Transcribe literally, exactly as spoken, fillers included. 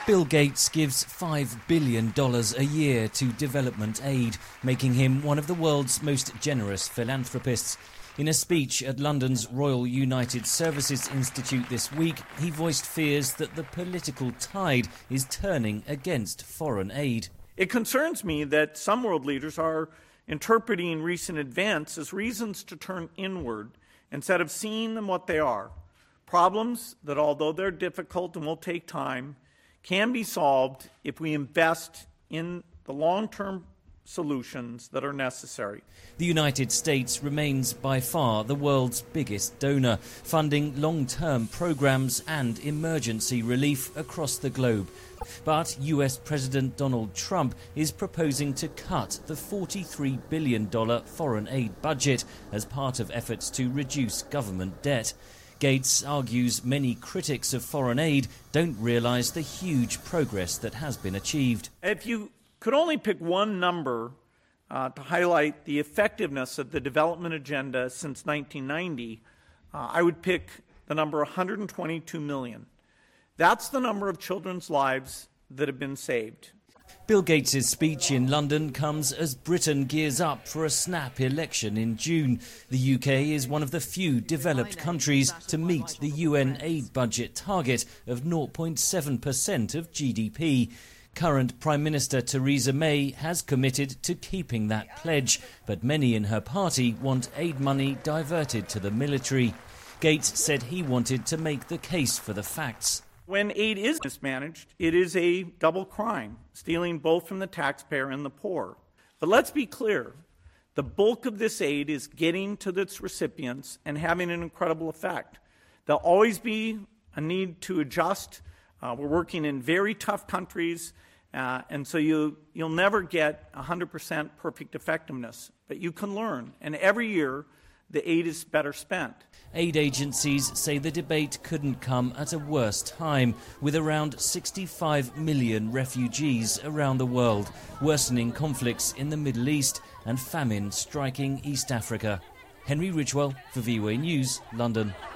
Bill Gates gives five billion dollars a year to development aid, making him one of the world's most generous philanthropists. In a speech at London's Royal United Services Institute this week, he voiced fears that the political tide is turning against foreign aid. It concerns me that some world leaders are interpreting recent events as reasons to turn inward instead of seeing them what they are. Problems that, although they're difficult and will take time, can be solved if we invest in the long-term solutions that are necessary. The United States remains by far the world's biggest donor, funding long-term programs and emergency relief across the globe. But U S President Donald Trump is proposing to cut the forty-three billion dollars foreign aid budget as part of efforts to reduce government debt. Gates argues many critics of foreign aid don't realise the huge progress that has been achieved. If you could only pick one number uh, to highlight the effectiveness of the development agenda since nineteen ninety, uh, I would pick the number one hundred twenty-two million. That's the number of children's lives that have been saved. Bill Gates' speech in London comes as Britain gears up for a snap election in June. The U K is one of the few developed countries to meet the U N aid budget target of zero point seven percent of G D P. Current Prime Minister Theresa May has committed to keeping that pledge, but many in her party want aid money diverted to the military. Gates said he wanted to make the case for the facts. When aid is mismanaged, it is a double crime, stealing both from the taxpayer and the poor. But let's be clear, the bulk of this aid is getting to its recipients and having an incredible effect. There'll always be a need to adjust. Uh, we're working in very tough countries, uh, and so you, you'll never get one hundred percent perfect effectiveness. But you can learn, and every year the aid is better spent. Aid agencies say the debate couldn't come at a worse time, with around sixty-five million refugees around the world, worsening conflicts in the Middle East and famine striking East Africa. Henry Ridgwell for V O A News, London.